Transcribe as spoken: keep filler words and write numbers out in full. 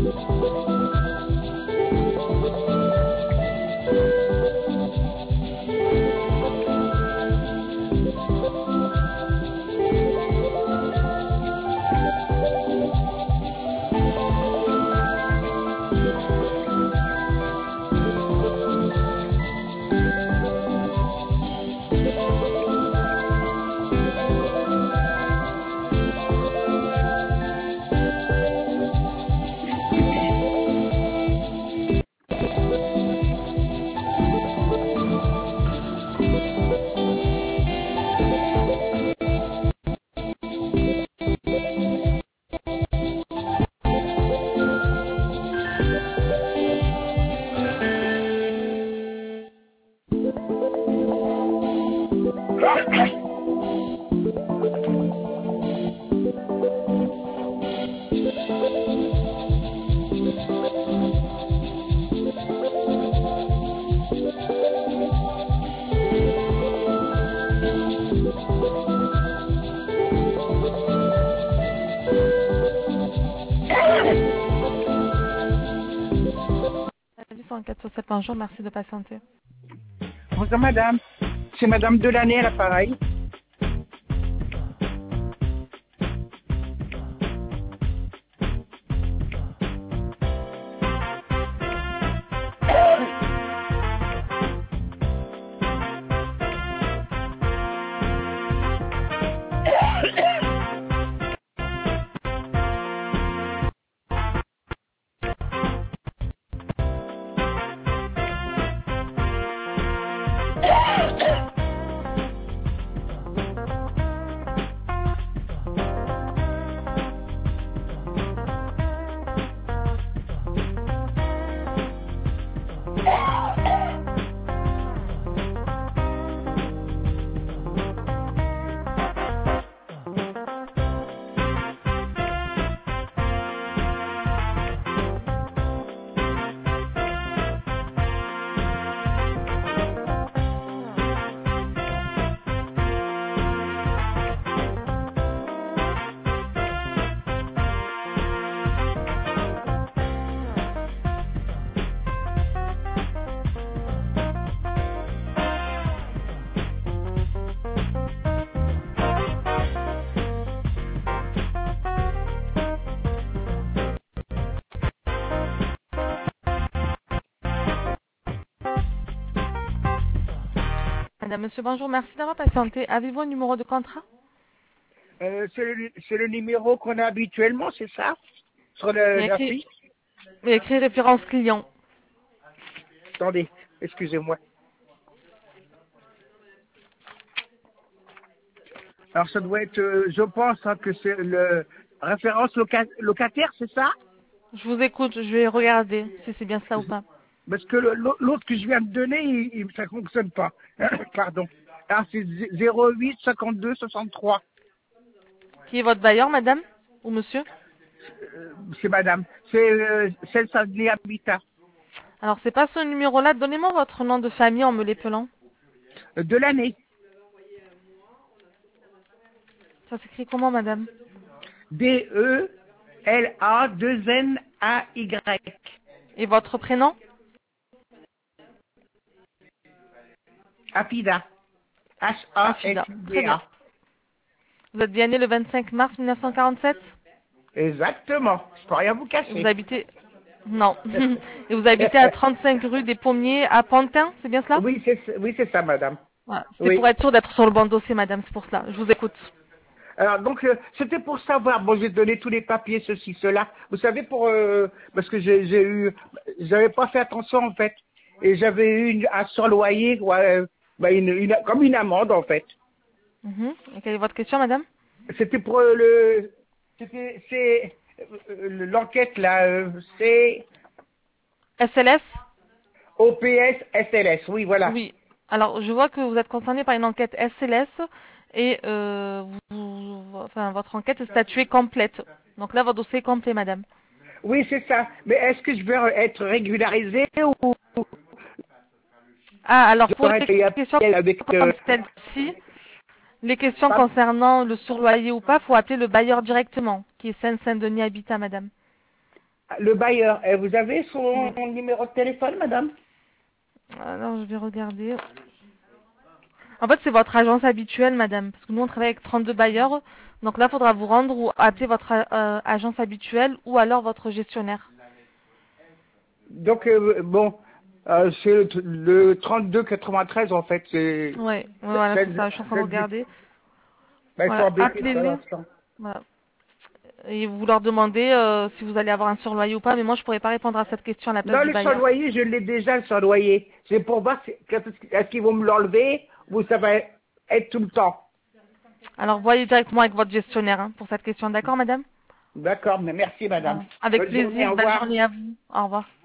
Bonjour, merci de patienter. Bonjour madame, c'est madame Delaney à l'appareil. Madame, monsieur, bonjour, merci d'avoir patienté. Avez-vous un numéro de contrat? euh, C'est le, c'est le numéro qu'on a habituellement, c'est ça? Sur le, Il y a la écrit, fiche. il y a écrit référence client. Attendez, excusez-moi. Alors ça doit être, euh, je pense hein, que c'est le référence loca locataire, c'est ça? Je vous écoute, je vais regarder si c'est bien ça ou pas. Parce que le- l'autre que je viens de donner, il, il, ça fonctionne pas. Pardon. Alors c'est zéro huit cinquante-deux soixante-trois. Qui est votre bailleur, madame? Ou monsieur? Euh, c'est madame. C'est euh, celle Sadley Habitat. Alors, c'est pas ce numéro-là. Donnez-moi votre nom de famille en me l'épelant. Euh, De l'année. Ça s'écrit comment, madame? D E L A deux N A Y. Et votre prénom? Apida. H A F Afida. I Très D bien. A. Vous êtes bien né le vingt-cinq mars mille neuf cent quarante-sept? Exactement. Je peux rien vous Et vous cacher. habitez... Non. Et vous habitez à trente-cinq rue des Pommiers à Pantin, c'est bien cela? Oui, c'est oui, c'est ça, madame. Voilà. C'est Oui. pour être sûr d'être sur le bon dossier, madame, c'est pour cela. Je vous écoute. Alors donc euh, c'était pour savoir. Bon, j'ai donné tous les papiers, ceci, cela. Vous savez pour euh, parce que j'ai j'ai eu, j'avais pas fait attention en fait, et j'avais eu une, un surloyer, ouais, bah, une, une, comme une amende en fait. Mhm. Et quelle est votre question, madame? C'était pour euh, le, c'était c'est euh, l'enquête là, euh, c'est S L S? O P S S L S. Oui, voilà. Oui. Alors, je vois que vous êtes concerné par une enquête S L S et euh, vous, enfin, votre enquête est statuée complète. Donc là, votre dossier est complet, madame. Oui, c'est ça. Mais est-ce que je vais être régularisé ou Ah, alors je pour vais les être questions avec euh, comme celle-ci, les questions pas- concernant le surloyer ou pas, faut appeler le bailleur directement, qui est Seine-Saint-Denis Habitat, madame. Le bailleur. Et vous avez son Oui. numéro de téléphone, madame? Alors, je vais regarder. En fait, c'est votre agence habituelle, madame, parce que nous, on travaille avec trente-deux bailleurs. Donc là, il faudra vous rendre ou appeler votre euh, agence habituelle ou alors votre gestionnaire. Donc, euh, bon, euh, c'est le, le trente-deux quatre-vingt-treize, en fait. C'est, Ouais, ouais, voilà, c'est c'est, ça. Je suis en train de c'est du... regarder. Ben, ils sont Voilà, embêtés pour appelez-les. l'instant. Voilà. Et vous leur demandez euh, si vous allez avoir un surloyer ou pas. Mais moi, je pourrais pas répondre à cette question à la place Non, du le bailleur. surloyer, je l'ai déjà, le surloyer. C'est pour voir si, est-ce qu'ils vont me l'enlever ou ça va être tout le temps. Alors, voyez directement avec votre gestionnaire hein, pour cette question. D'accord, madame? D'accord, mais merci, madame. Voilà. Avec Bonne journée, plaisir. au Belle revoir. journée à vous. Au revoir.